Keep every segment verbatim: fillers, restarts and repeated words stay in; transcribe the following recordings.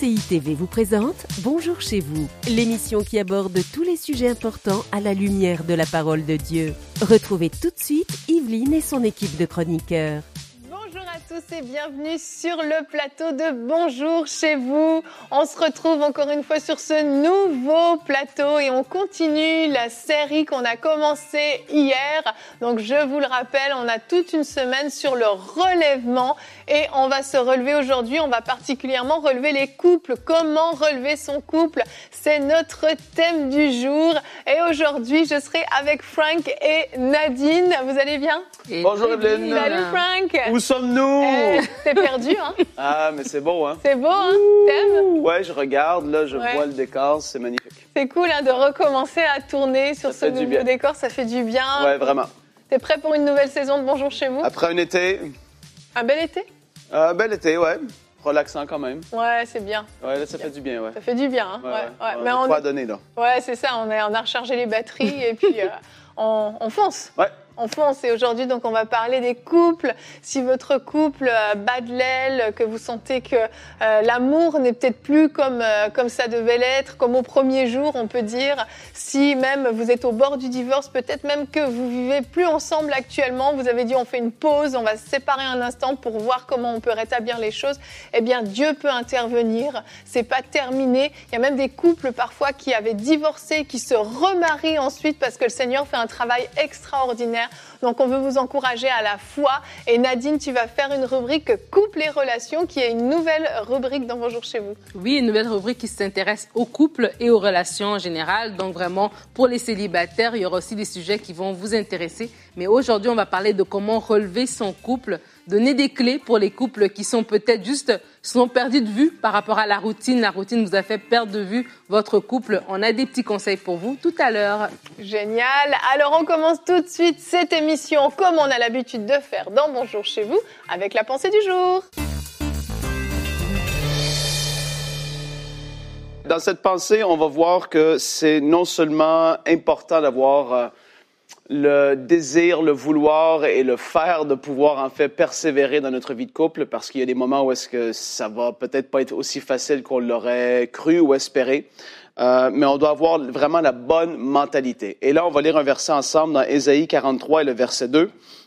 C I T V vous présente Bonjour chez vous, l'émission qui aborde tous les sujets importants à la lumière de la parole de Dieu. Retrouvez tout de suite Yveline et son équipe de chroniqueurs. Bonjour à tous et bienvenue sur le plateau de Bonjour chez vous. On se retrouve encore une fois sur ce nouveau plateau et on continue la série qu'on a commencée hier. Donc je vous le rappelle, on a toute une semaine sur le relèvement et on va se relever aujourd'hui. On va particulièrement relever les couples. Comment relever son couple? C'est notre thème du jour. Et aujourd'hui, je serai avec Frank et Nadine. Vous allez bien? Et Bonjour Evelyne. Salut Frank. Où sommes-nous? Euh, t'es perdu, hein? Ah, mais c'est beau, hein? C'est beau, hein? T'aimes? Ouais, je regarde, là, je Ouais. vois le décor, c'est magnifique. C'est cool hein, de recommencer à tourner sur Ça ce fait du nouveau bien. décor. Ça fait du bien. Ouais, vraiment. T'es prêt pour une nouvelle saison de Bonjour chez vous? Après un été, Un bel été? euh, bel été, ouais. Relaxant quand même. Ouais, c'est bien. Ouais, là, ça fait du bien, ouais. Ça fait du bien. Hein? Ouais, Ouais, ouais. ouais. On Mais a on... quoi à donner, là. ouais, c'est ça. On, est... on a rechargé les batteries et puis euh, on... on fonce. Ouais. On fonce et aujourd'hui, donc, on va parler des couples. Si votre couple euh, bat de l'aile, que vous sentez que euh, l'amour n'est peut-être plus comme euh, comme ça devait l'être, comme au premier jour, on peut dire. Si même vous êtes au bord du divorce, peut-être même que vous vivez plus ensemble actuellement, vous avez dit on fait une pause, on va se séparer un instant pour voir comment on peut rétablir les choses. Eh bien, Dieu peut intervenir. C'est pas terminé. Il y a même des couples parfois qui avaient divorcé, qui se remarient ensuite parce que le Seigneur fait un travail extraordinaire. Donc, on veut vous encourager à la foi. Et Nadine, tu vas faire une rubrique couple et relations, qui est une nouvelle rubrique dans Bonjour chez vous. Oui, une nouvelle rubrique qui s'intéresse aux couples et aux relations en général. Donc vraiment, pour les célibataires, il y aura aussi des sujets qui vont vous intéresser. Mais aujourd'hui, on va parler de comment relever son couple, donner des clés pour les couples qui sont peut-être juste, sont perdus de vue par rapport à la routine. La routine vous a fait perdre de vue votre couple. On a des petits conseils pour vous tout à l'heure. Génial. Alors, on commence tout de suite cette émission, comme on a l'habitude de faire dans Bonjour chez vous, avec la pensée du jour. Dans cette pensée, on va voir que c'est non seulement important d'avoir euh, le désir, le vouloir et le faire de pouvoir en fait persévérer dans notre vie de couple, parce qu'il y a des moments où est-ce que ça va peut-être pas être aussi facile qu'on l'aurait cru ou espéré, euh, mais on doit avoir vraiment la bonne mentalité. Et là, on va lire un verset ensemble dans Ésaïe quarante-trois et le verset deux.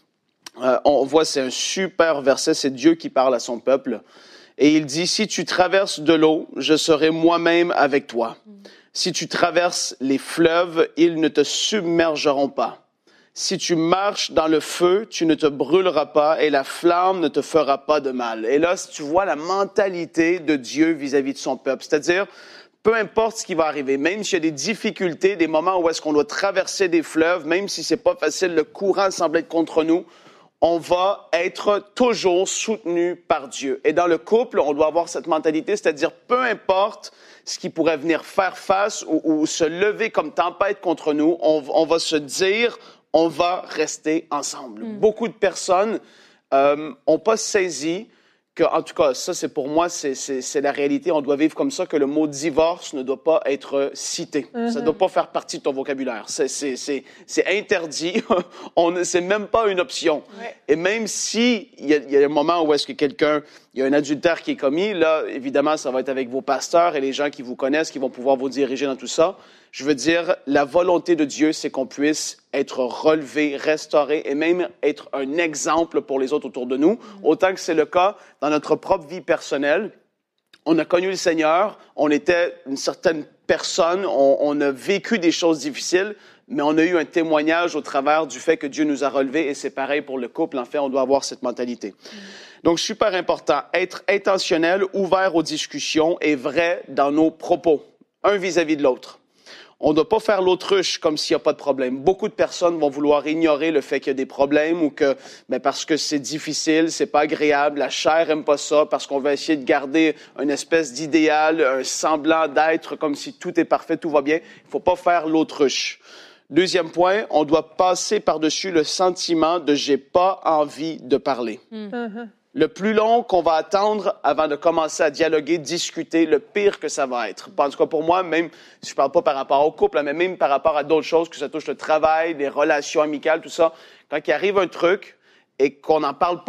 Euh, on voit, c'est un super verset, c'est Dieu qui parle à son peuple. Et il dit, si tu traverses de l'eau, je serai moi-même avec toi. Si tu traverses les fleuves, ils ne te submergeront pas. Si tu marches dans le feu, tu ne te brûleras pas et la flamme ne te fera pas de mal. Et là, si tu vois la mentalité de Dieu vis-à-vis de son peuple, c'est-à-dire, peu importe ce qui va arriver, même s'il y a des difficultés, des moments où est-ce qu'on doit traverser des fleuves, même si c'est pas facile, le courant semble être contre nous, on va être toujours soutenu par Dieu. Et dans le couple, on doit avoir cette mentalité, c'est-à-dire peu importe ce qui pourrait venir faire face ou, ou se lever comme tempête contre nous, on, on va se dire, on va rester ensemble. Mm. Beaucoup de personnes euh, ont pas saisi que, en tout cas, ça c'est pour moi, c'est, c'est, c'est la réalité. On doit vivre comme ça, que le mot divorce ne doit pas être cité. Mm-hmm. Ça ne doit pas faire partie de ton vocabulaire. C'est, c'est, c'est, c'est interdit. On, c'est même pas une option. Ouais. Et même si il y a, il y a un moment où est-ce que quelqu'un, il y a un adultère qui est commis, là, évidemment, ça va être avec vos pasteurs et les gens qui vous connaissent, qui vont pouvoir vous diriger dans tout ça. Je veux dire, la volonté de Dieu, c'est qu'on puisse être relevé, restauré et même être un exemple pour les autres autour de nous. Autant que c'est le cas dans notre propre vie personnelle. On a connu le Seigneur, on était une certaine personne, on, on a vécu des choses difficiles, mais on a eu un témoignage au travers du fait que Dieu nous a relevés et c'est pareil pour le couple. En fait, on doit avoir cette mentalité. Donc, super important, être intentionnel, ouvert aux discussions et vrai dans nos propos, un vis-à-vis de l'autre. On ne doit pas faire l'autruche comme s'il n'y a pas de problème. Beaucoup de personnes vont vouloir ignorer le fait qu'il y a des problèmes ou que, ben parce que c'est difficile, c'est pas agréable, la chair aime pas ça, parce qu'on va essayer de garder une espèce d'idéal, un semblant d'être comme si tout est parfait, tout va bien. Il faut pas faire l'autruche. Deuxième point, on doit passer par-dessus le sentiment de « j'ai pas envie de parler mm. ». Le plus long qu'on va attendre avant de commencer à dialoguer, discuter, le pire que ça va être. En tout cas, pour moi, même si je parle pas par rapport au couple, mais même par rapport à d'autres choses, que ça touche le travail, les relations amicales, tout ça, quand il arrive un truc et qu'on n'en parle pas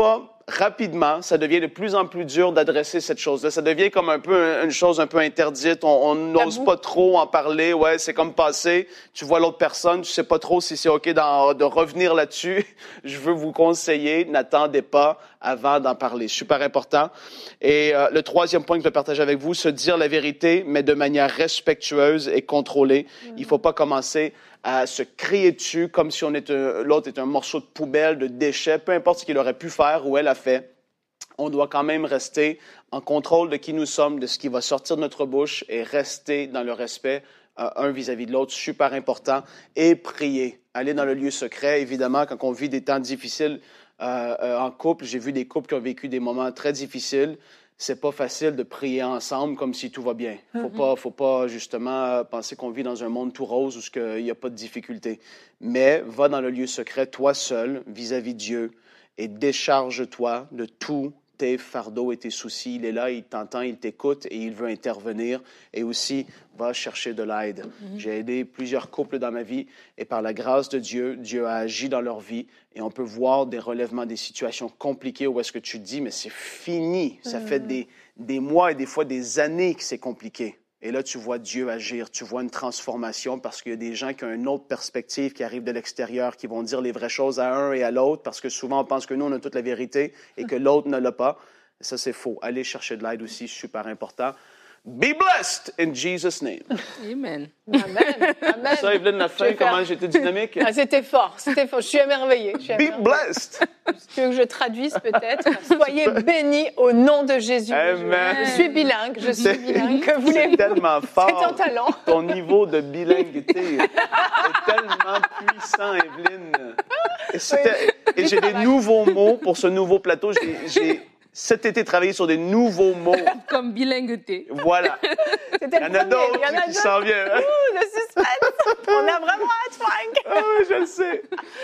rapidement, ça devient de plus en plus dur d'adresser cette chose-là. Ça devient comme un peu une chose un peu interdite. On n'ose pas trop en parler. Ouais, c'est comme passé. Tu vois l'autre personne, tu sais pas trop si c'est OK d'en, de revenir là-dessus. Je veux vous conseiller, n'attendez pas avant d'en parler. Super important. Et euh, le troisième point que je vais partager avec vous, se dire la vérité, mais de manière respectueuse et contrôlée. Mm-hmm. Il faut pas commencer à se crier dessus comme si on était, l'autre est un morceau de poubelle, de déchet, peu importe ce qu'il aurait pu faire ou elle a fait. On doit quand même rester en contrôle de qui nous sommes, de ce qui va sortir de notre bouche et rester dans le respect euh, un vis-à-vis de l'autre, super important. Et prier. Aller dans le lieu secret, évidemment, quand on vit des temps difficiles euh, euh, en couple. J'ai vu des couples qui ont vécu des moments très difficiles. C'est pas facile de prier ensemble comme si tout va bien. Faut mm-hmm. pas, faut pas justement penser qu'on vit dans un monde tout rose où il n'y a pas de difficulté. Mais va dans le lieu secret, toi seul, vis-à-vis de Dieu, et décharge-toi de tous tes fardeaux et tes soucis. Il est là, il t'entend, il t'écoute et il veut intervenir. Et aussi, va chercher de l'aide. Mm-hmm. J'ai aidé plusieurs couples dans ma vie et par la grâce de Dieu, Dieu a agi dans leur vie et on peut voir des relèvements, des situations compliquées où est-ce que tu te dis, mais c'est fini. Ça mm-hmm. fait des, des mois et des fois des années que c'est compliqué. Et là, tu vois Dieu agir, tu vois une transformation parce qu'il y a des gens qui ont une autre perspective, qui arrivent de l'extérieur, qui vont dire les vraies choses à un et à l'autre parce que souvent, on pense que nous, on a toute la vérité et que l'autre ne l'a pas. Et ça, c'est faux. Aller chercher de l'aide aussi, super important. Be blessed in Jesus' name. Amen. Amen. Amen. Ça, Evelyne, la fin, comment j'étais dynamique? Ah, c'était fort, c'était fort. Je suis émerveillée. Je suis Be émerveillée. blessed. Tu veux que je traduise peut-être? Soyez bénis au nom de Jésus. Amen. Je suis bilingue, je suis C'est, bilingue. Que voulez-vous? c'est tellement fort. C'est ton talent. Ton niveau de bilinguité est tellement puissant, Evelyne. Et, c'était, Oui, et j'ai des nouveaux mots pour ce nouveau plateau. J'ai, j'ai cet été travaillé sur des nouveaux mots. Comme bilingueté. Voilà. C'était Il y en le a premier. d'autres Il y en a qui d'autres. s'en viennent. Ouh, le suspense. On a vraiment hâte, Frank. Ah oui, je le sais.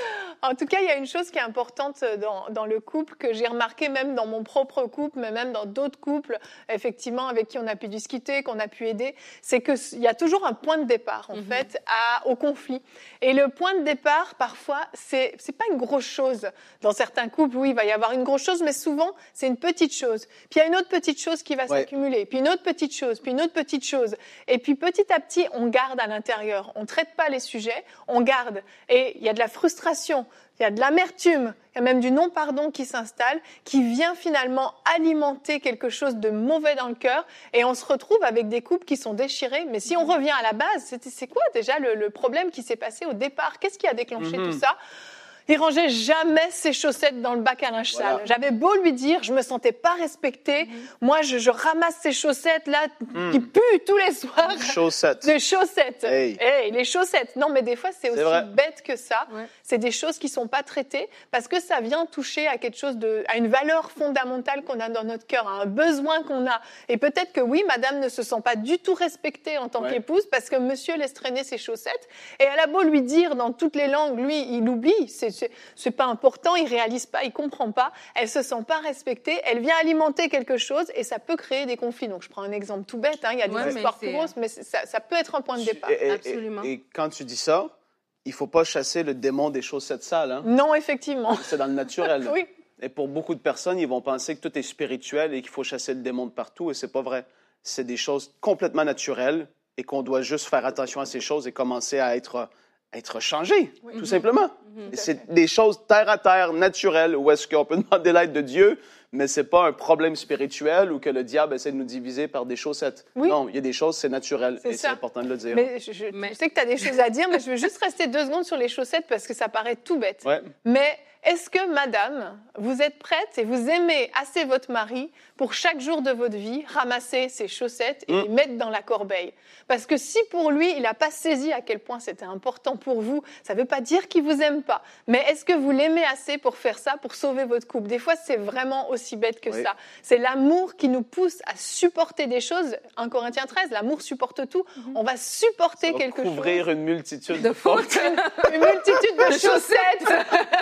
En tout cas, il y a une chose qui est importante dans, dans le couple, que j'ai remarqué même dans mon propre couple, mais même dans d'autres couples, effectivement, avec qui on a pu discuter, qu'on a pu aider, c'est qu'il y a toujours un point de départ, en mm-hmm. fait, à, au conflit. Et le point de départ, parfois, c'est, c'est pas une grosse chose. Dans certains couples, oui, il va y avoir une grosse chose, mais souvent, c'est une petite chose. Puis il y a une autre petite chose qui va ouais. s'accumuler, puis une autre petite chose, puis une autre petite chose. Et puis petit à petit, on garde à l'intérieur. On ne traite pas les sujets, on garde. Et il y a de la frustration. Il y a de l'amertume, il y a même du non-pardon qui s'installe, qui vient finalement alimenter quelque chose de mauvais dans le cœur. Et on se retrouve avec des couples qui sont déchirés. Mais si on revient à la base, c'est, c'est quoi déjà le, le problème qui s'est passé au départ? Qu'est-ce qui a déclenché mm-hmm. tout ça? Il rangeait jamais ses chaussettes dans le bac à linge sale. Voilà. J'avais beau lui dire, je me sentais pas respectée. Mmh. Moi, je, je ramasse ces chaussettes là mmh. qui puent tous les soirs. Chaussettes. Des chaussettes. Hey. Hey, les chaussettes. Non, mais des fois, c'est, c'est aussi vrai. Bête que ça. Ouais. C'est des choses qui sont pas traitées parce que ça vient toucher à quelque chose de, à une valeur fondamentale qu'on a dans notre cœur, à un besoin qu'on a. Et peut-être que oui, madame ne se sent pas du tout respectée en tant ouais. qu'épouse parce que monsieur laisse traîner ses chaussettes. Et elle a beau lui dire dans toutes les langues, lui, il oublie. C'est C'est, c'est pas important, il réalise pas, il comprend pas, elle se sent pas respectée, elle vient alimenter quelque chose et ça peut créer des conflits. Donc je prends un exemple tout bête, hein, il y a des ouais, histoires plus grosses, mais ça, ça peut être un point de départ. Et, et, Absolument. Et, et quand tu dis ça, il faut pas chasser le démon des chaussettes sales. Hein? Non, effectivement. C'est dans le naturel. Oui. Et pour beaucoup de personnes, ils vont penser que tout est spirituel et qu'il faut chasser le démon de partout et c'est pas vrai. C'est des choses complètement naturelles et qu'on doit juste faire attention à ces choses et commencer à être être changé, oui. tout simplement. Mm-hmm. C'est des choses terre à terre, naturelles, où est-ce qu'on peut demander l'aide de Dieu, mais c'est pas un problème spirituel ou que le diable essaie de nous diviser par des chaussettes. Oui. Non, il y a des choses, c'est naturel, c'est et ça. C'est important de le dire. Mais je, je, mais... je sais que tu as des choses à dire, mais je veux juste rester deux secondes sur les chaussettes parce que ça paraît tout bête. Ouais. Mais est-ce que, madame, vous êtes prête et vous aimez assez votre mari pour chaque jour de votre vie ramasser ses chaussettes et mmh. les mettre dans la corbeille? Parce que si pour lui, il n'a pas saisi à quel point c'était important pour vous, ça ne veut pas dire qu'il ne vous aime pas. Mais est-ce que vous l'aimez assez pour faire ça, pour sauver votre couple? Des fois, c'est vraiment aussi bête que oui. ça. C'est l'amour qui nous pousse à supporter des choses. un Corinthiens treize, l'amour supporte tout. Mmh. On va supporter ça va quelque chose. Couvrir une multitude de, de fautes. Une, une multitude de, de chaussettes. Mais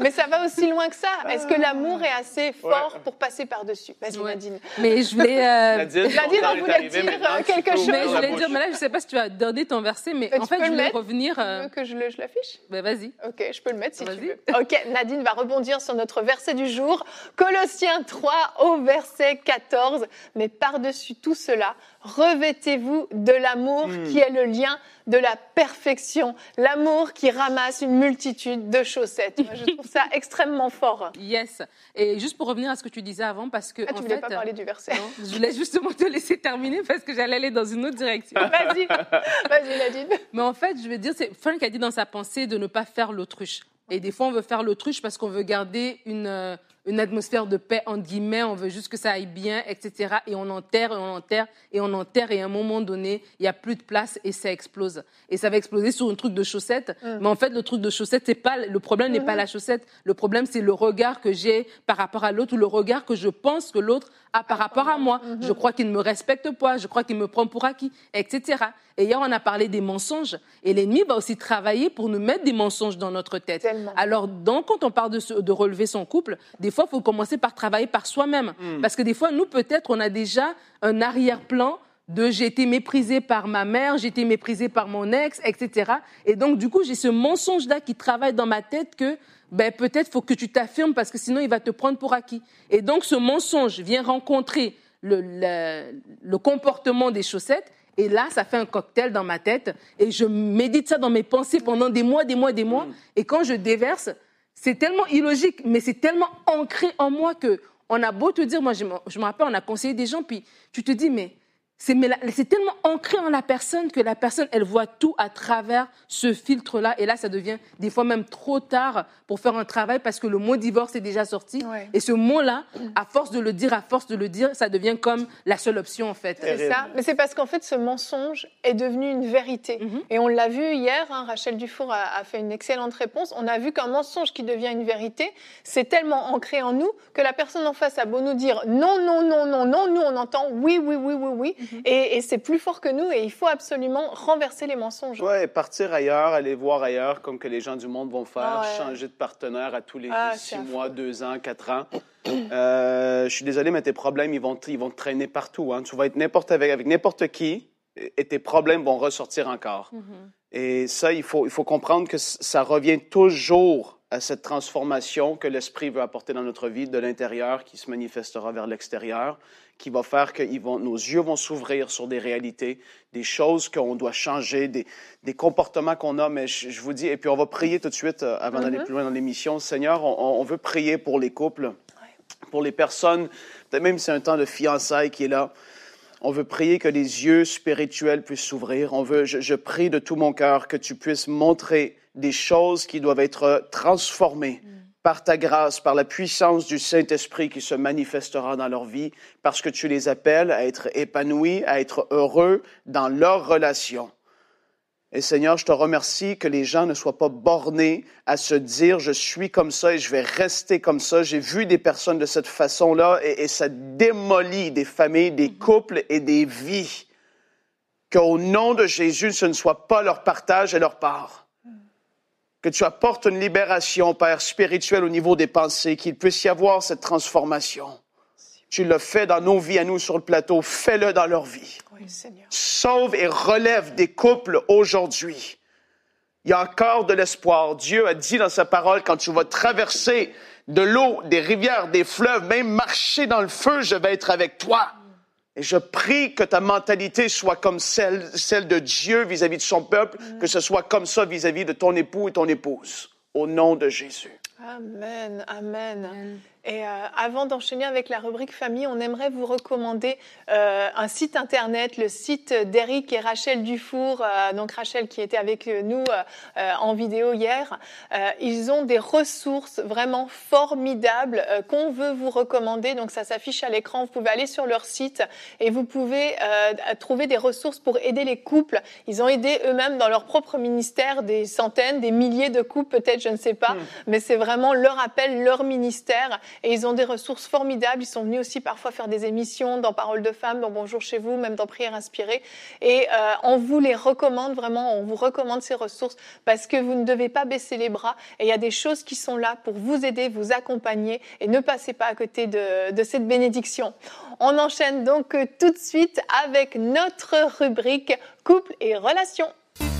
Mais ça va aussi loin que ça. Est-ce que l'amour est assez fort ouais. pour passer par-dessus? Vas-y, ouais. Nadine. Mais je voulais... Euh... Nadine, Nadine on voulait dire quelque chose. Mais je voulais dire, mais là, je ne sais pas si tu as donné ton verset, mais, mais en fait, je voulais revenir... Euh... Tu veux que je, le, je l'affiche? Ben, vas-y. OK, je peux le mettre si tu veux. OK, Nadine va rebondir sur notre verset du jour. Colossiens trois au verset quatorze. Mais par-dessus tout cela, revêtez-vous de l'amour mmh. qui est le lien de la perfection. L'amour qui ramasse une multitude de chaussettes. Moi, je trouve ça extrêmement fort. Yes. Et juste pour revenir à ce que tu disais avant, parce que... Ah, tu en voulais fait, pas parler du verset. Non, je voulais justement te laisser terminer parce que j'allais aller dans une autre direction. Vas-y, vas-y Nadine. Mais en fait, je veux dire, c'est Frank a dit dans sa pensée de ne pas faire l'autruche. Et des fois, on veut faire l'autruche parce qu'on veut garder une, euh, une atmosphère de paix, entre guillemets. On veut juste que ça aille bien, et cetera. Et on enterre, et on enterre, et on enterre. Et à un moment donné, il n'y a plus de place et ça explose. Et ça va exploser sur un truc de chaussette. Mm. Mais en fait, le truc de chaussette, c'est pas, le problème n'est mm-hmm. pas la chaussette. Le problème, c'est le regard que j'ai par rapport à l'autre ou le regard que je pense que l'autre a par rapport à moi. Mm-hmm. Je crois qu'il ne me respecte pas. Je crois qu'il me prend pour acquis, et cetera. Et hier, on a parlé des mensonges. Et l'ennemi va aussi travailler pour nous mettre des mensonges dans notre tête. Tellement. Alors, donc, quand on parle de, de relever son couple, des fois, il faut commencer par travailler par soi-même. Mm. Parce que des fois, nous, peut-être, on a déjà un arrière-plan de j'ai été méprisée par ma mère, j'ai été méprisée par mon ex, et cetera. Et donc, du coup, j'ai ce mensonge-là qui travaille dans ma tête que ben, peut-être il faut que tu t'affirmes parce que sinon, il va te prendre pour acquis. Et donc, ce mensonge vient rencontrer le, le, le comportement des chaussettes. Et là, ça fait un cocktail dans ma tête. Et je médite ça dans mes pensées pendant des mois, des mois, des mois. Et quand je déverse, c'est tellement illogique, mais c'est tellement ancré en moi que on a beau te dire, moi, je me, je me rappelle, on a conseillé des gens, puis tu te dis, mais c'est, mais la, c'est tellement ancré en la personne que la personne, elle voit tout à travers ce filtre-là. Et là, ça devient des fois même trop tard pour faire un travail parce que le mot divorce est déjà sorti. Ouais. Et ce mot-là, à force de le dire, à force de le dire, ça devient comme la seule option, en fait. C'est ça. Mais c'est parce qu'en fait, ce mensonge est devenu une vérité. Mm-hmm. Et on l'a vu hier, hein, Rachel Dufour a, a fait une excellente réponse. On a vu qu'un mensonge qui devient une vérité, c'est tellement ancré en nous que la personne en face a beau nous dire non, non, non, non, non, nous on entend oui, oui, oui, oui, oui. Mm-hmm. Et, et c'est plus fort que nous et il faut absolument renverser les mensonges. Oui, partir ailleurs, aller voir ailleurs, comme que les gens du monde vont faire, ah ouais. changer de partenaire à tous les ah, six mois, deux ans, quatre ans. euh, je suis désolé, mais tes problèmes, ils vont te, ils vont te traîner partout. Hein. Tu vas être n'importe avec, avec n'importe qui et tes problèmes vont ressortir encore. Mm-hmm. Et ça, il faut, il faut comprendre que ça revient toujours à cette transformation que l'Esprit veut apporter dans notre vie, de l'intérieur, qui se manifestera vers l'extérieur, qui va faire que ils vont, nos yeux vont s'ouvrir sur des réalités, des choses qu'on doit changer, des, des comportements qu'on a. Mais je, je vous dis, et puis on va prier tout de suite euh, avant mm-hmm. d'aller plus loin dans l'émission. Seigneur, on, on veut prier pour les couples, ouais. pour les personnes, peut-être même si c'est un temps de fiançailles qui est là. On veut prier que les yeux spirituels puissent s'ouvrir. On veut, je, je prie de tout mon cœur que tu puisses montrer des choses qui doivent être transformées mm. par ta grâce, par la puissance du Saint-Esprit qui se manifestera dans leur vie, parce que tu les appelles à être épanouis, à être heureux dans leurs relations. Et Seigneur, je te remercie que les gens ne soient pas bornés à se dire « je suis comme ça et je vais rester comme ça ». J'ai vu des personnes de cette façon-là et, et ça démolit des familles, des couples et des vies. Qu'au nom de Jésus, ce ne soit pas leur partage et leur part. Que tu apportes une libération, Père, spirituelle au niveau des pensées, qu'il puisse y avoir cette transformation. Tu l'as fait dans nos vies à nous sur le plateau, fais-le dans leur vie. Oui, Seigneur. Sauve et relève des couples aujourd'hui. Il y a encore de l'espoir. Dieu a dit dans sa parole, quand tu vas traverser de l'eau, des rivières, des fleuves, même marcher dans le feu, je vais être avec toi. Et je prie que ta mentalité soit comme celle, celle de Dieu vis-à-vis de son peuple, mm. que ce soit comme ça vis-à-vis de ton époux et ton épouse. Au nom de Jésus. Amen, amen. amen. Et euh, avant d'enchaîner avec la rubrique famille, on aimerait vous recommander euh, un site internet, le site d'Éric et Rachel Dufour, euh, donc Rachel qui était avec nous euh, en vidéo hier. Euh, ils ont des ressources vraiment formidables euh, qu'on veut vous recommander. Donc ça s'affiche à l'écran, vous pouvez aller sur leur site et vous pouvez euh, trouver des ressources pour aider les couples. Ils ont aidé eux-mêmes dans leur propre ministère des centaines, des milliers de couples peut-être, je ne sais pas, mmh. mais c'est vraiment leur appel, leur ministère. et ils ont des ressources formidables. Ils sont venus aussi parfois faire des émissions dans Parole de Femmes, dans Bonjour chez vous, même dans Prière inspirée. Et euh, on vous les recommande vraiment, on vous recommande ces ressources parce que vous ne devez pas baisser les bras. Et il y a des choses qui sont là pour vous aider, vous accompagner et ne passez pas à côté de, de cette bénédiction. On enchaîne donc tout de suite avec notre rubrique Couple et relations.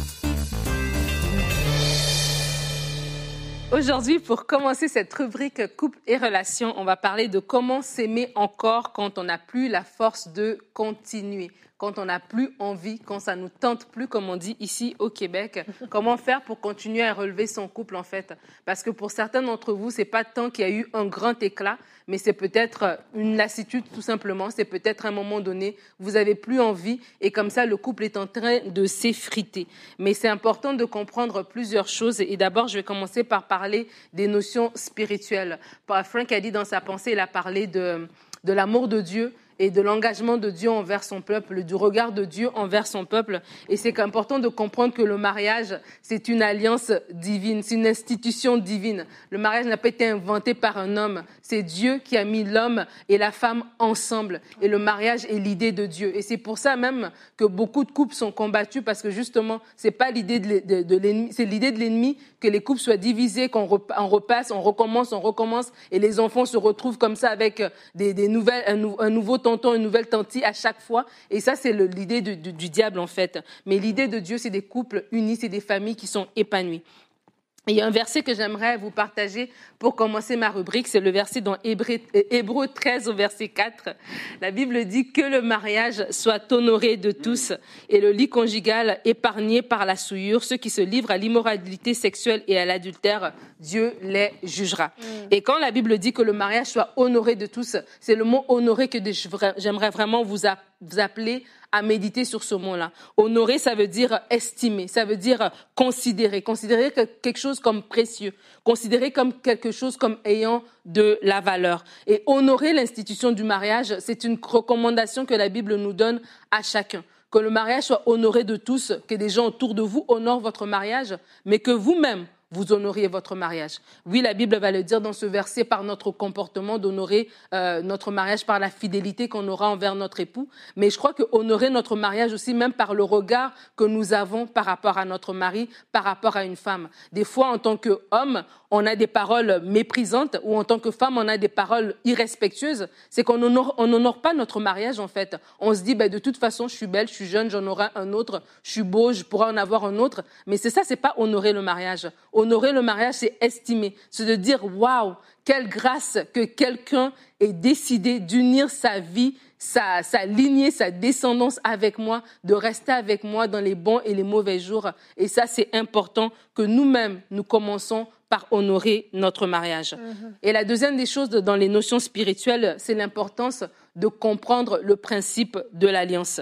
Aujourd'hui, pour commencer cette rubrique Couple et relations, on va parler de comment s'aimer encore quand on n'a plus la force de continuer, quand on n'a plus envie, quand ça nous tente plus, comme on dit ici au Québec. Comment faire pour continuer à relever son couple, en fait? Parce que pour certains d'entre vous, c'est pas tant qu'il y a eu un grand éclat, mais c'est peut-être une lassitude, tout simplement. C'est peut-être à un moment donné, vous avez plus envie et comme ça, le couple est en train de s'effriter. Mais c'est important de comprendre plusieurs choses. Et d'abord, je vais commencer par parler des notions spirituelles. Frank a dit dans sa pensée, il a parlé de, de l'amour de Dieu et de l'engagement de Dieu envers son peuple, du regard de Dieu envers son peuple. Et c'est important de comprendre que le mariage, c'est une alliance divine, c'est une institution divine. Le mariage n'a pas été inventé par un homme, c'est Dieu qui a mis l'homme et la femme ensemble. Et le mariage est l'idée de Dieu. Et c'est pour ça même que beaucoup de couples sont combattus, parce que justement, c'est pas l'idée de, de, de l'ennemi, c'est l'idée de l'ennemi que les couples soient divisés, qu'on repasse, on recommence, on recommence, et les enfants se retrouvent comme ça avec des, des nouvelles, un, nou, un nouveau tonton, une nouvelle tantine à chaque fois. Et ça, c'est le, l'idée du, du, du diable, en fait. Mais l'idée de Dieu, c'est des couples unis, c'est des familles qui sont épanouies. Il y a un verset que j'aimerais vous partager pour commencer ma rubrique, c'est le verset dans Hébreu, Hébreu treize au verset quatre. La Bible dit que le mariage soit honoré de tous et le lit conjugal épargné par la souillure. Ceux qui se livrent à l'immoralité sexuelle et à l'adultère, Dieu les jugera. Mm. Et quand la Bible dit que le mariage soit honoré de tous, c'est le mot honoré que j'aimerais vraiment vous appeler à méditer sur ce mot-là. Honorer, ça veut dire estimer, ça veut dire considérer, considérer quelque chose comme précieux, considérer comme quelque chose comme ayant de la valeur. Et honorer l'institution du mariage, c'est une recommandation que la Bible nous donne à chacun. Que le mariage soit honoré de tous, que des gens autour de vous honorent votre mariage, mais que vous-même, vous honoriez votre mariage. Oui, la Bible va le dire dans ce verset, par notre comportement, d'honorer euh, notre mariage par la fidélité qu'on aura envers notre époux. Mais je crois que honorer notre mariage aussi, même par le regard que nous avons par rapport à notre mari, par rapport à une femme. Des fois, en tant qu'homme, on a des paroles méprisantes, ou en tant que femme, on a des paroles irrespectueuses. C'est qu'on n'honore on n'honore pas notre mariage, en fait. On se dit, ben, de toute façon, je suis belle, je suis jeune, j'en aurai un autre, je suis beau, je pourrai en avoir un autre. Mais c'est ça, c'est pas honorer le mariage. Honorer le mariage, c'est estimer, c'est de dire « Waouh, quelle grâce que quelqu'un ait décidé d'unir sa vie, sa, sa lignée, sa descendance avec moi, de rester avec moi dans les bons et les mauvais jours. » Et ça, c'est important que nous-mêmes, nous commençons par honorer notre mariage. Mm-hmm. Et la deuxième des choses dans les notions spirituelles, c'est l'importance de comprendre le principe de l'alliance,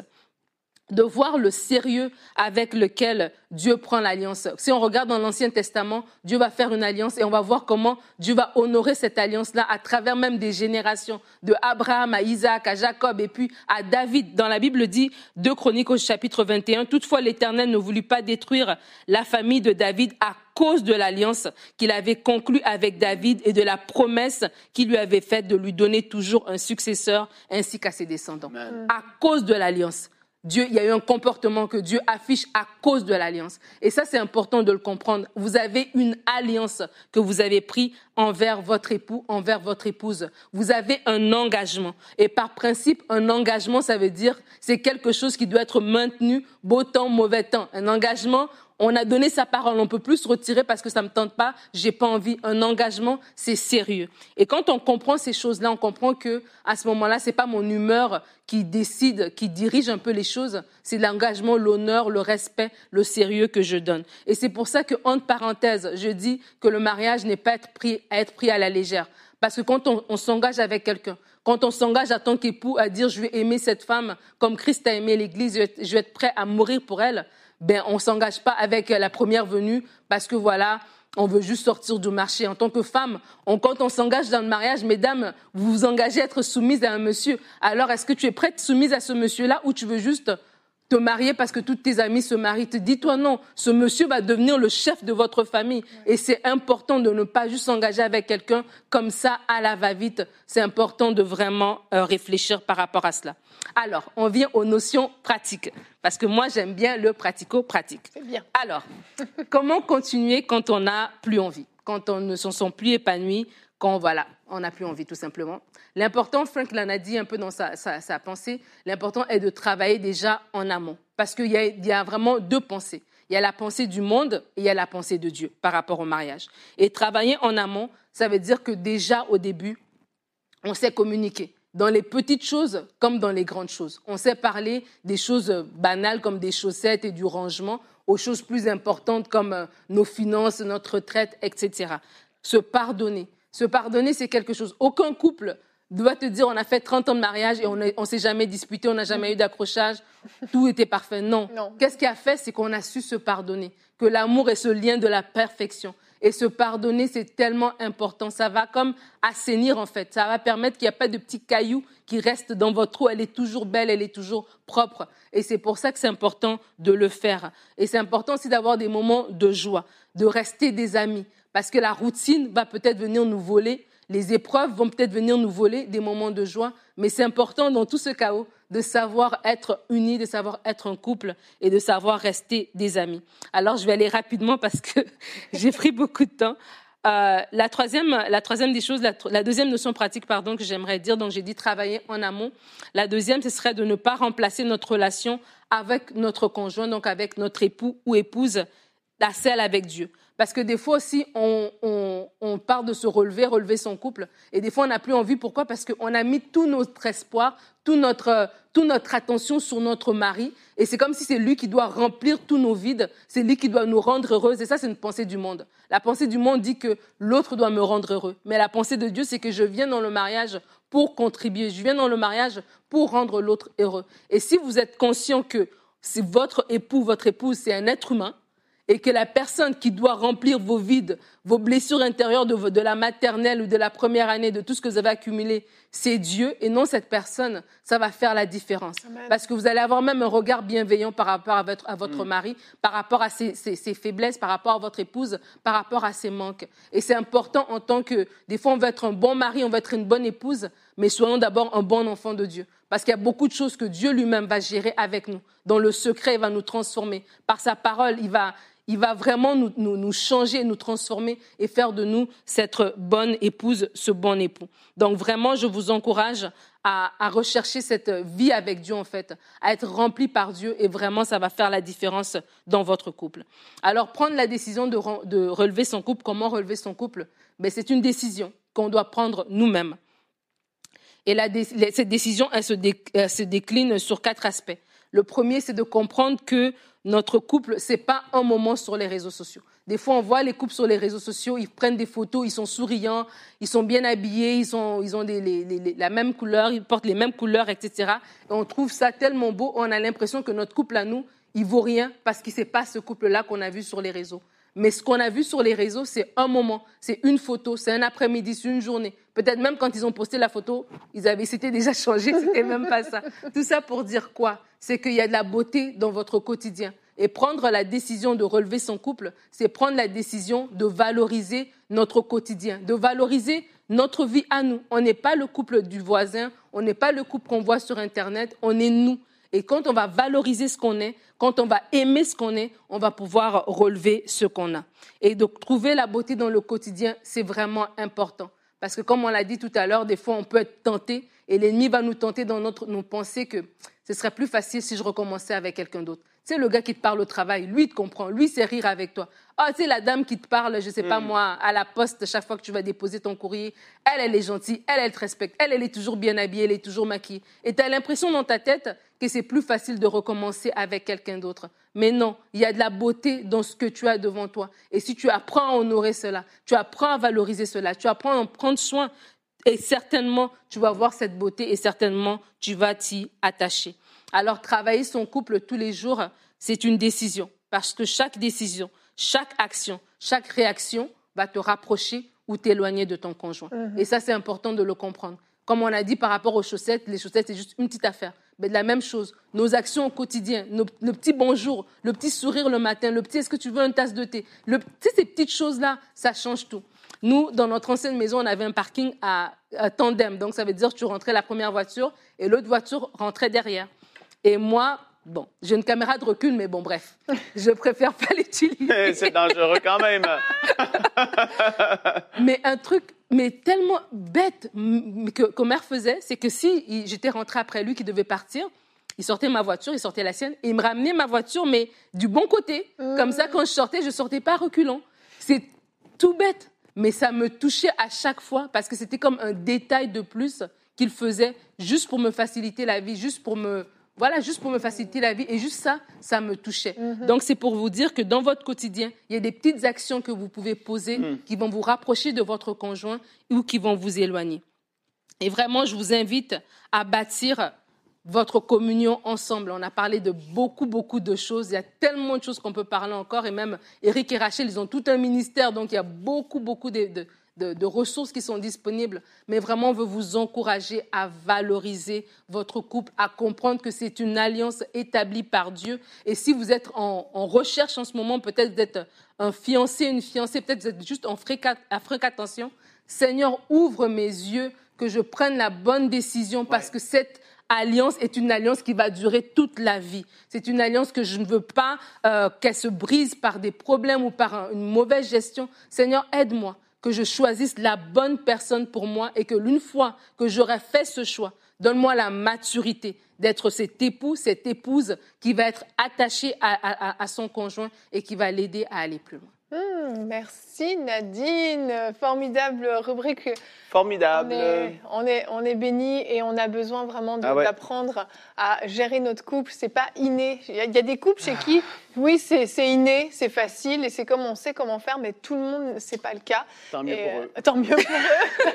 de voir le sérieux avec lequel Dieu prend l'alliance. Si on regarde dans l'Ancien Testament, Dieu va faire une alliance et on va voir comment Dieu va honorer cette alliance-là à travers même des générations, de Abraham à Isaac, à Jacob et puis à David. Dans la Bible dit, deux Chroniques au chapitre vingt et un, « Toutefois l'Éternel ne voulut pas détruire la famille de David à cause de l'alliance qu'il avait conclue avec David et de la promesse qu'il lui avait faite de lui donner toujours un successeur ainsi qu'à ses descendants. » À cause de l'alliance. Dieu, il y a eu un comportement que Dieu affiche à cause de l'alliance. Et ça, c'est important de le comprendre. Vous avez une alliance que vous avez prise envers votre époux, envers votre épouse. Vous avez un engagement. Et par principe, un engagement, ça veut dire c'est quelque chose qui doit être maintenu beau temps, mauvais temps. Un engagement, on a donné sa parole, on ne peut plus se retirer parce que ça ne me tente pas, j'ai pas envie. Un engagement, c'est sérieux. Et quand on comprend ces choses-là, on comprend que à ce moment-là, c'est pas mon humeur qui décide, qui dirige un peu les choses, c'est l'engagement, l'honneur, le respect, le sérieux que je donne. Et c'est pour ça que, entre parenthèses, je dis que le mariage n'est pas être pris, à être pris à la légère. Parce que quand on, on s'engage avec quelqu'un, quand on s'engage en tant qu'époux à dire « je vais aimer cette femme comme Christ a aimé l'Église, je vais être, je vais être prêt à mourir pour elle », ben on s'engage pas avec la première venue parce que voilà, on veut juste sortir du marché. En tant que femme, on, quand on s'engage dans le mariage, mesdames, vous vous engagez à être soumise à un monsieur. Alors, est-ce que tu es prête soumise à ce monsieur-là ou tu veux juste te marier parce que toutes tes amies se marient. Te dis, toi, non, ce monsieur va devenir le chef de votre famille. Ouais. Et c'est important de ne pas juste s'engager avec quelqu'un comme ça, à la va-vite. C'est important de vraiment euh, réfléchir par rapport à cela. Alors, on vient aux notions pratiques. Parce que moi, j'aime bien le pratico-pratique. C'est bien. Alors, comment continuer quand on n'a plus envie, quand on ne se sent plus épanoui, quand voilà, on n'a plus envie, tout simplement. L'important, Frank l'en a dit un peu dans sa, sa, sa pensée, l'important est de travailler déjà en amont. Parce qu'il y a, il y a vraiment deux pensées. Il y a la pensée du monde et il y a la pensée de Dieu par rapport au mariage. Et travailler en amont, ça veut dire que déjà au début, on sait communiquer. Dans les petites choses comme dans les grandes choses. On sait parler des choses banales comme des chaussettes et du rangement aux choses plus importantes comme nos finances, notre retraite, et cetera. Se pardonner. Se pardonner, c'est quelque chose. Aucun couple doit te dire on a fait trente ans de mariage et on ne s'est jamais disputé, on n'a jamais eu d'accrochage, tout était parfait. Non. non. Qu'est-ce qui a fait? C'est qu'on a su se pardonner. Que l'amour est ce lien de la perfection. Et se pardonner, c'est tellement important. Ça va comme assainir, en fait. Ça va permettre qu'il n'y a pas de petits cailloux qui restent dans votre eau. Elle est toujours belle, elle est toujours propre. Et c'est pour ça que c'est important de le faire. Et c'est important aussi d'avoir des moments de joie, de rester des amis. Parce que la routine va peut-être venir nous voler. Les épreuves vont peut-être venir nous voler des moments de joie. Mais c'est important dans tout ce chaos de savoir être unis, de savoir être un couple et de savoir rester des amis. Alors, je vais aller rapidement parce que j'ai pris beaucoup de temps. Euh, la troisième, la troisième des choses, la, la deuxième notion pratique, pardon, que j'aimerais dire, donc j'ai dit travailler en amont. La deuxième, ce serait de ne pas remplacer notre relation avec notre conjoint, donc avec notre époux ou épouse, la celle avec Dieu. Parce que des fois aussi, on, on, on part de se relever, relever son couple. Et des fois, on n'a plus envie. Pourquoi? Parce qu'on a mis tout notre espoir, tout notre, toute notre attention sur notre mari. Et c'est comme si c'est lui qui doit remplir tous nos vides. C'est lui qui doit nous rendre heureuses. Et ça, c'est une pensée du monde. La pensée du monde dit que l'autre doit me rendre heureux. Mais la pensée de Dieu, c'est que je viens dans le mariage pour contribuer. Je viens dans le mariage pour rendre l'autre heureux. Et si vous êtes conscient que si votre époux, votre épouse, c'est un être humain, et que la personne qui doit remplir vos vides, vos blessures intérieures de, de la maternelle ou de la première année, de tout ce que vous avez accumulé, c'est Dieu et non cette personne, ça va faire la différence. Amen. Parce que vous allez avoir même un regard bienveillant par rapport à votre, à votre mmh. mari, par rapport à ses, ses, ses faiblesses, par rapport à votre épouse, par rapport à ses manques. Et c'est important en tant que, des fois on veut être un bon mari, on veut être une bonne épouse, mais soyons d'abord un bon enfant de Dieu. Parce qu'il y a beaucoup de choses que Dieu lui-même va gérer avec nous. Dans le secret, il va nous transformer. Par sa parole, il va... Il va vraiment nous, nous, nous changer, nous transformer et faire de nous cette bonne épouse, ce bon époux. Donc vraiment, je vous encourage à, à rechercher cette vie avec Dieu, en fait, à être rempli par Dieu et vraiment, ça va faire la différence dans votre couple. Alors, prendre la décision de, de relever son couple, comment relever son couple? Ben, c'est une décision qu'on doit prendre nous-mêmes. Et la, cette décision, elle se, dé, elle se décline sur quatre aspects. Le premier, c'est de comprendre que notre couple, c'est pas un moment sur les réseaux sociaux. Des fois, on voit les couples sur les réseaux sociaux, ils prennent des photos, ils sont souriants, ils sont bien habillés, ils, sont, ils ont des, les, les, la même couleur, ils portent les mêmes couleurs, et cetera. Et on trouve ça tellement beau, on a l'impression que notre couple à nous, il vaut rien parce que c'est pas ce couple-là qu'on a vu sur les réseaux. Mais ce qu'on a vu sur les réseaux, c'est un moment, c'est une photo, c'est un après-midi, c'est une journée. Peut-être même quand ils ont posté la photo, ils avaient, c'était déjà changé, c'était même pas ça. Tout ça pour dire quoi? C'est qu'il y a de la beauté dans votre quotidien. Et prendre la décision de relever son couple, c'est prendre la décision de valoriser notre quotidien, de valoriser notre vie à nous. On n'est pas le couple du voisin, on n'est pas le couple qu'on voit sur Internet, on est nous. Et quand on va valoriser ce qu'on est, quand on va aimer ce qu'on est, on va pouvoir relever ce qu'on a. Et donc, trouver la beauté dans le quotidien, c'est vraiment important. Parce que comme on l'a dit tout à l'heure, des fois, on peut être tenté et l'ennemi va nous tenter dans notre, nos pensées que ce serait plus facile si je recommençais avec quelqu'un d'autre. Tu sais, le gars qui te parle au travail, lui, il te comprend. Lui, il sait rire avec toi. Ah, tu sais, la dame qui te parle, je sais pas mmh. moi, à la poste, chaque fois que tu vas déposer ton courrier, elle, elle est gentille, elle, elle te respecte, elle, elle est toujours bien habillée, elle est toujours maquillée. Et tu as l'impression dans ta tête que c'est plus facile de recommencer avec quelqu'un d'autre. Mais non, il y a de la beauté dans ce que tu as devant toi. Et si tu apprends à honorer cela, tu apprends à valoriser cela, tu apprends à en prendre soin, et certainement, tu vas voir cette beauté et certainement, tu vas t'y attacher. Alors, travailler son couple tous les jours, c'est une décision. Parce que chaque décision, chaque action, chaque réaction va te rapprocher ou t'éloigner de ton conjoint. Mmh. Et ça, c'est important de le comprendre. Comme on a dit par rapport aux chaussettes, les chaussettes, c'est juste une petite affaire. Ben, de la même chose, nos actions au quotidien, nos, le petit bonjour, le petit sourire le matin, le petit « est-ce que tu veux une tasse de thé ?» le, tu sais, ces petites choses-là, ça change tout. Nous, dans notre ancienne maison, on avait un parking à, à tandem. Donc, ça veut dire que tu rentrais la première voiture et l'autre voiture rentrait derrière. Et moi, bon, j'ai une caméra de recul, mais bon, bref, je préfère pas l'utiliser. C'est dangereux quand même. Mais un truc, mais tellement bête que, que mère faisait, c'est que si il, j'étais rentrée après lui qui devait partir, il sortait ma voiture, il sortait la sienne, et il me ramenait ma voiture, mais du bon côté. Mmh. Comme ça, quand je sortais, je sortais pas reculant. C'est tout bête, mais ça me touchait à chaque fois parce que c'était comme un détail de plus qu'il faisait juste pour me faciliter la vie, juste pour me... Voilà, juste pour me faciliter la vie. Et juste ça, ça me touchait. Mm-hmm. Donc, c'est pour vous dire que dans votre quotidien, il y a des petites actions que vous pouvez poser mm. qui vont vous rapprocher de votre conjoint ou qui vont vous éloigner. Et vraiment, je vous invite à bâtir votre communion ensemble. On a parlé de beaucoup, beaucoup de choses. Il y a tellement de choses qu'on peut parler encore. Et même Eric et Rachel, ils ont tout un ministère. Donc, il y a beaucoup, beaucoup de... de De, de ressources qui sont disponibles, mais vraiment, on veut vous encourager à valoriser votre couple, à comprendre que c'est une alliance établie par Dieu. Et si vous êtes en, en recherche en ce moment, peut-être d'être un fiancé, une fiancée, peut-être vous êtes juste en fréquentation, Seigneur, ouvre mes yeux, que je prenne la bonne décision parce ouais. que cette alliance est une alliance qui va durer toute la vie. C'est une alliance que je ne veux pas euh, qu'elle se brise par des problèmes ou par un, une mauvaise gestion. Seigneur, aide-moi que je choisisse la bonne personne pour moi et que l'une fois que j'aurai fait ce choix, donne-moi la maturité d'être cet époux, cette épouse qui va être attachée à, à, à son conjoint et qui va l'aider à aller plus loin. Mmh, merci Nadine, formidable rubrique. Formidable. On est, on est, on est bénis et on a besoin vraiment de, ah ouais. d'apprendre à gérer notre couple. C'est pas inné. Il y a, il y a des couples chez qui, oui, c'est, c'est inné, c'est facile et c'est comme on sait comment faire, mais tout le monde, c'est pas le cas. Tant mieux et, pour eux. Euh, tant mieux pour eux.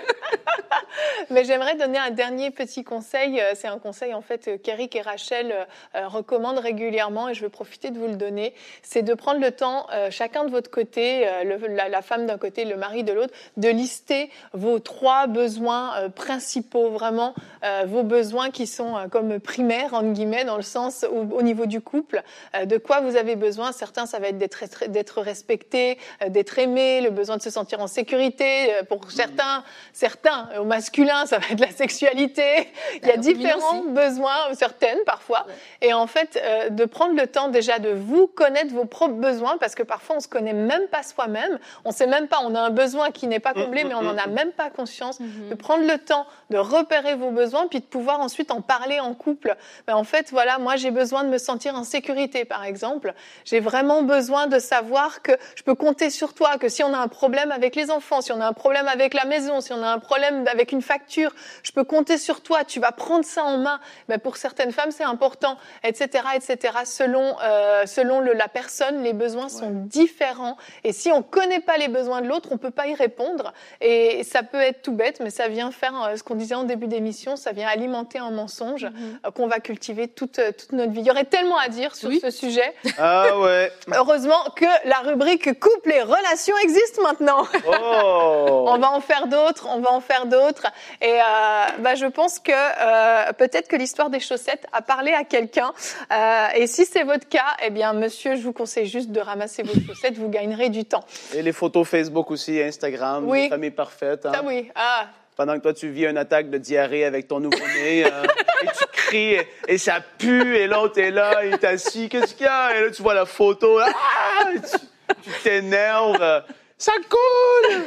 Mais j'aimerais donner un dernier petit conseil. C'est un conseil en fait qu'Eric et Rachel euh, recommandent régulièrement et je veux profiter de vous le donner. C'est de prendre le temps, euh, chacun de votre côté, euh, le, la, la femme d'un côté, le mari de l'autre, de lister vos trois besoins euh, principaux, vraiment euh, vos besoins qui sont euh, comme primaires entre guillemets dans le sens où, au niveau du couple, euh, de quoi vous avez besoin. Certains, ça va être d'être, d'être respecté, euh, d'être aimé, le besoin de se sentir en sécurité. Euh, pour certains, certains au masculin, ça va être la sexualité. Il y a différents besoins, certaines parfois. Ouais. Et en fait, euh, de prendre le temps déjà de vous connaître vos propres besoins, parce que parfois on se connaît même pas soi-même. On sait même pas, on a un besoin qui n'est pas comblé, mais on n'en a même pas conscience. Mm-hmm. De prendre le temps de repérer vos besoins, puis de pouvoir ensuite en parler en couple. Ben, en fait, voilà, moi j'ai besoin de me sentir en sécurité, par exemple. J'ai vraiment besoin de savoir que je peux compter sur toi, que si on a un problème avec les enfants, si on a un problème avec la maison, si on a un problème avec une facture, je peux compter sur toi, tu vas prendre ça en main. Ben, pour certaines femmes, c'est important, et cetera, et cetera. Selon, euh, selon le, la personne, les besoins sont ouais. différents. Et si on ne connaît pas les besoins de l'autre, on ne peut pas y répondre. Et ça peut être tout bête, mais ça vient faire euh, ce qu'on disait en début d'émission, ça vient alimenter un mensonge mm-hmm. euh, qu'on va cultiver toute, toute notre vie. Il y aurait tellement à dire sur oui. ce sujet. Ah ouais. Heureusement que la rubrique couple et relations existe maintenant. Oh. On va en faire d'autres, on va en faire d'autres. Et euh, bah, je pense que euh, peut-être que l'histoire des chaussettes a parlé à quelqu'un. Euh, et si c'est votre cas, eh bien, monsieur, je vous conseille juste de ramasser vos chaussettes, vous gagnerez du temps. Et les photos Facebook aussi, Instagram, oui. famille parfaite. Hein? Ah oui, ah. Pendant que toi, tu vis une attaque de diarrhée avec ton nouveau-né, euh, et tu cries, et, et ça pue, et l'autre est là, il est assis, qu'est-ce qu'il y a? Et là, tu vois la photo, ah, tu, tu t'énerves, ça coule!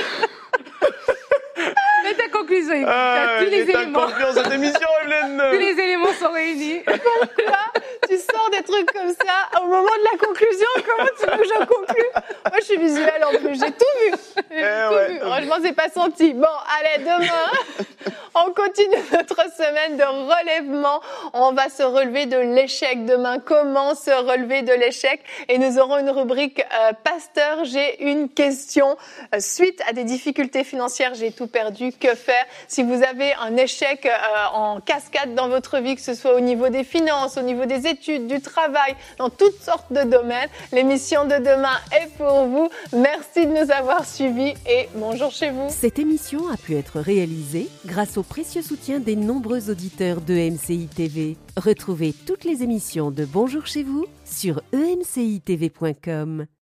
Mais ta conclusion, Evelyne, ah, tous les éléments. Ta conclusion, cette émission, Evelyne. Tous les éléments sont réunis. Pourquoi tu sors des trucs comme ça au moment de la conclusion? Comment tu veux que je conclue? Moi, je suis visuelle en plus, j'ai tout vu. J'ai eh tout ouais. vu. Franchement, c'est pas senti. Bon, allez, demain, on continue notre semaine de relèvement. On va se relever de l'échec demain. Comment se relever de l'échec? Et nous aurons une rubrique euh, Pasteur, j'ai une question. Euh, suite à des difficultés financières, j'ai tout perdu. Que faire? Si vous avez un échec euh, en cascade dans votre vie, que ce soit au niveau des finances, au niveau des études, du travail, dans toutes sortes de domaines, l'émission de demain est pour vous. Merci de nous avoir suivis et bonjour chez vous. Cette émission a pu être réalisée grâce au précieux soutien des nombreux auditeurs de E M C I T V. Retrouvez toutes les émissions de Bonjour chez vous sur e m c i t v point com.